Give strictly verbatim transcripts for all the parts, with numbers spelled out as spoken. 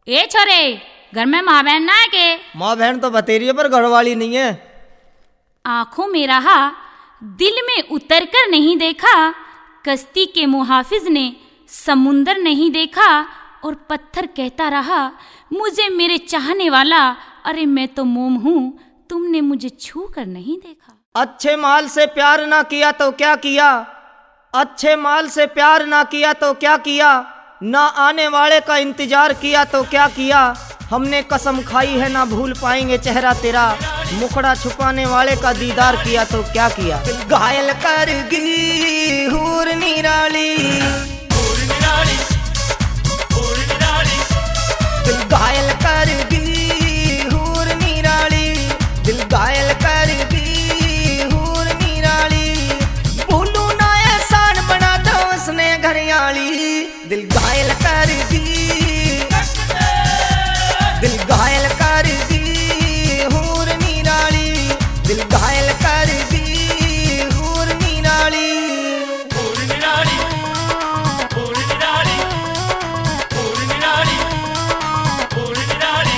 ए छोरे, घर में माँ बहन ना है के? माँ बहन तो बतेरी है पर घरवाली नहीं है। आंखों में रहा, दिल में उतर कर नहीं देखा। कश्ती के मुहाफिज ने समुंदर नहीं देखा और पत्थर कहता रहा मुझे मेरे चाहने वाला, अरे मैं तो मोम हूँ, तुमने मुझे छू कर नहीं देखा। अच्छे माल से प्यार ना किया तो क्या किया, अच्छे माल से प्यार ना किया तो क्या किया, ना आने वाले का इंतजार किया तो क्या किया। हमने कसम खाई है ना भूल पाएंगे चेहरा तेरा, मुखड़ा छुपाने वाले का दीदार किया तो क्या किया। घायल करगी हूर निराली, दिल घायल करगी हूर निराली, दिल घायल करगी हूर निराली। भूलू ना एहसान बना दो उसने घरयाली, दिल घायल करगी, दिल घायल करगी हूर निराली, दिल घायल करगी हूर निराली। हूर निराली, हूर निराली, हूर निराली, हूर निराली।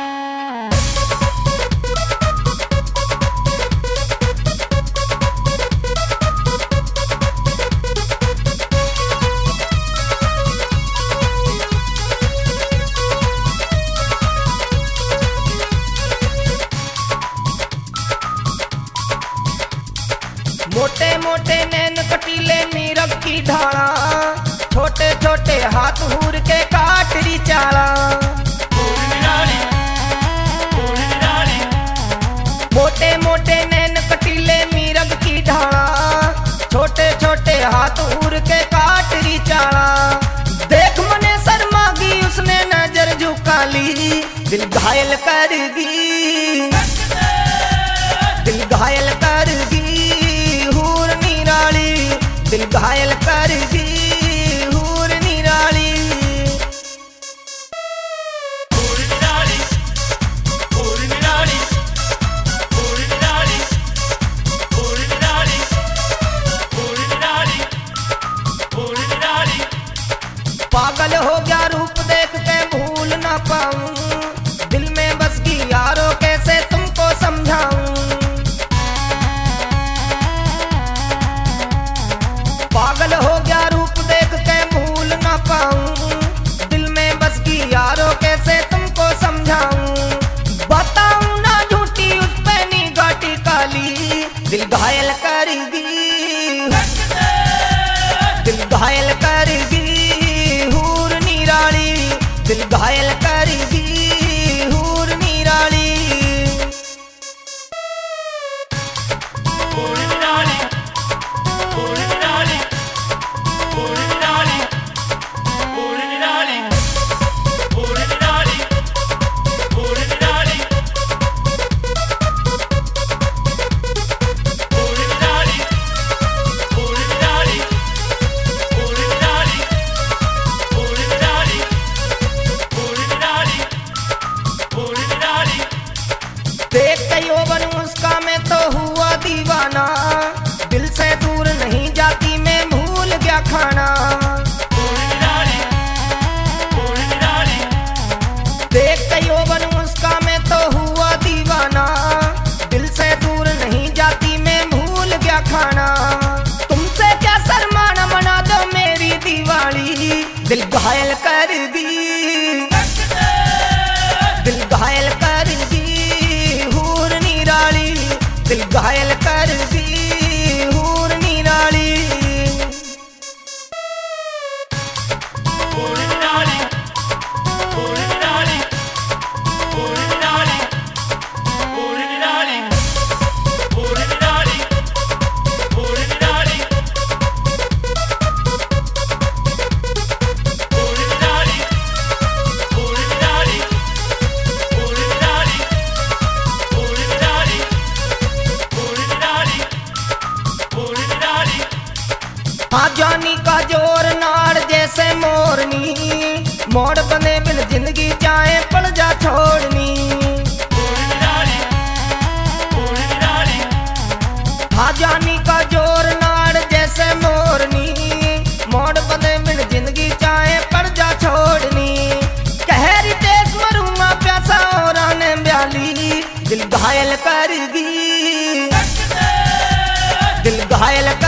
मोटे मोटे नैन कटीले नीरव की ढाला, छोटे छोटे हाथ हूर के काटरी चाला। मोटे मोटे नैन कटीले नीरव की ढाला, छोटे छोटे हाथ हूर के काटरी चाला। देख मने शर्मा की उसने नजर झुका ली, दिल घायल करगी, दिल घायल करगी हूर निराली, दिल घायल करगी हूर निराली। हूर निराली, हूर निराली, हूर निराली, हूर निराली, हूर निराली, हूर निराली। पागल हो गया रूप देख के भूल ना पाऊं, दिल में बस गई यारो कैसे तुमको समझाऊं। पागल हो गया रूप देख के भूल ना पाऊं, दिल में बस की यारो कैसे तुमको समझाऊं। बताऊं ना झूठी उस पे निगाटी काली, दिल घायल करगी, दिल घायल करगी हूर निराली, दिल घायल करगी हूर निराली। हूर निराली, हूर निराली, हूर निराली, हूर निराली, हूर निराली, हूर निराली, हूर निराली, हूर निराली, हूर निराली, हूर निराली, हूर निराली, हूर निराली। देख के यौवन उसका मैं तो हुआ दीवाना, दिल से दूर नहीं जाती मैं भूल गया खाना। देख के यौवन उसका मैं तो हुआ दीवाना, दिल से दूर नहीं जाती मैं भूल गया खाना। तुमसे क्या शर्माना मना दो मेरी दिवाली, दिल घायल कर दी, दिल घायल कर दी हूर निराली, दिल घायल कर दी हूर निराली। हूर निराली, हूर निराली, हूर निराली, हूर निराली, हूर निराली, हूर निराली, हूर निराली, हूर निराली, हूर निराली, हूर निराली, हूर निराली, हूर निराली। हाँ जानी का जोर नाड़ जैसे मोरनी, मोड़ बने बिन जिंदगी चाहे पड़ जा छोड़नी। हाँ जानी का जोर नाड़ जैसे मोरनी, मोड़ बने बिन जिंदगी चाहे पड़ जा छोड़नी। कहरी तेज दिल घायल करेगी, दिल घायल कर